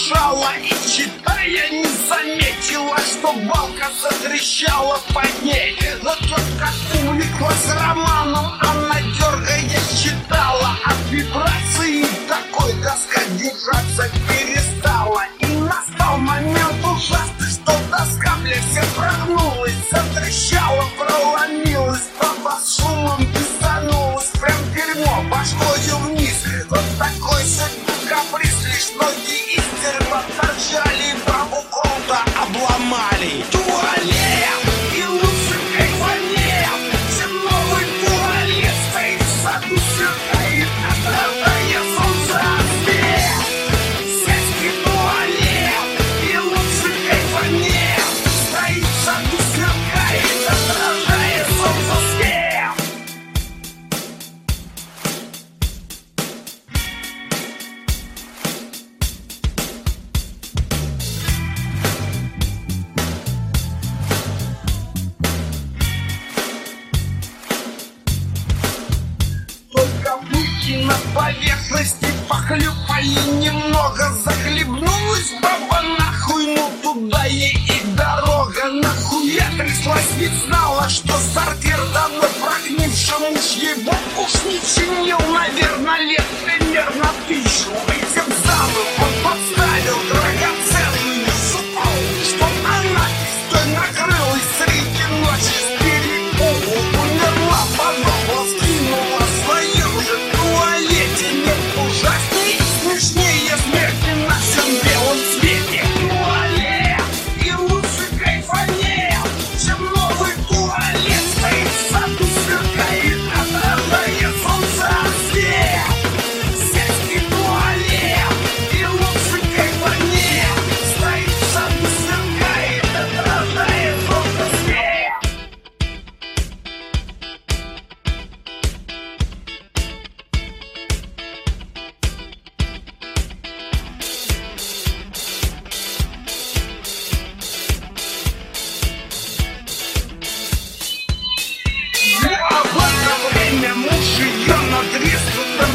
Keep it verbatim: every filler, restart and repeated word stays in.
дышала и, читая, не заметила, что балка затрещала под ней. Но только увлеклась романом, она, дергаясь, читала. От вибрации такой доска держаться перестала. И настал момент ужасный, что доска, бля, вся прогнулась, затрещала, проломилась, баба с шумом пизданулась, прям дерьмо башкою вниз. Вот такой судьбы каприз, лишь ноги из дерьма торчали, бабу круто обломали. Туалет и лучше кайфанет, чем новый туалет стоит в саду, сверкает отражая солнца свет. Сельский туалет и лучше кайфанет, стоит в саду, сверкает отражая солнца свет. Только выйти на поверхности, похлюпай и немного захлебнулась баба нахуй, ну туда ей и дорога. Нахуя тряслась, ведь знала, что сортир давно прогнившим уж его уж не чинил, наверное, лет примерно тысячу. Этим самым он подставил драгоценную супругу, что она пистой накрылась среди ночи с перепугу. Умерла, подобла, скинула в своем же туалете. Нет ужаснее и смешнее смерти на всем белом свете. Туалет и лучше кайфанет, чем новый туалет стоит в саду, сверкает, отражая солнца свет. Сельский туалет и лучше кайфанет, стоит в саду, сверкает, отражая солнца свет. Ну а в это время муж ее над рестутом